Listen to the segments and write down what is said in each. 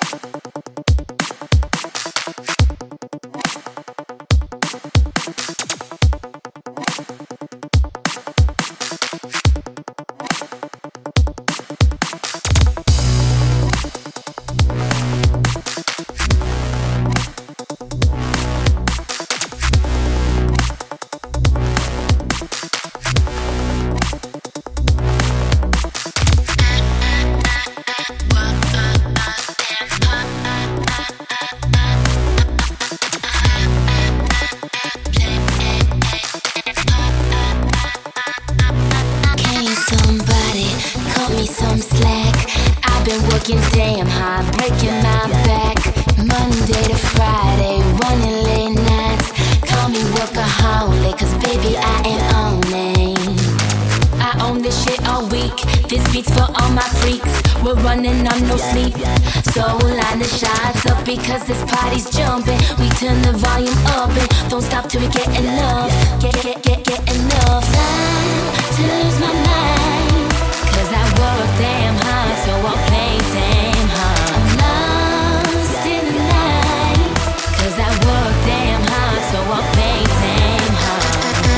Because this party's jumping, we turn the volume up and don't stop till we get enough. Get enough. Time to lose my mind, 'cause I work damn hard, so I'll play damn hard. I'm lost in the night, 'cause I work damn hard, so I'll play damn hard.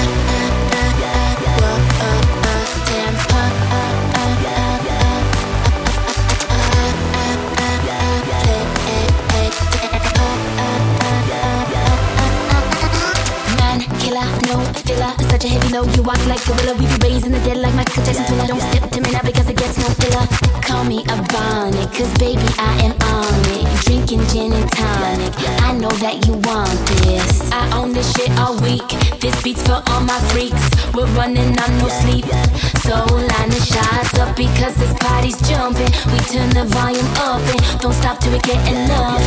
Damn hard. Such a heavy load, you walk like a gorilla. We be raising the dead like Michael Jackson. Till I don't step to me now because it gets no iller. Call me a bonnet, 'cause baby I am on it. Drinking gin and tonic, I know that you want this. I own this shit all week, this beat's for all my freaks. We're running on no sleep, so line the shots up because this party's jumping. We turn the volume up and don't stop till we get enough.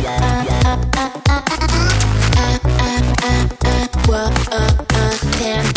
Damn.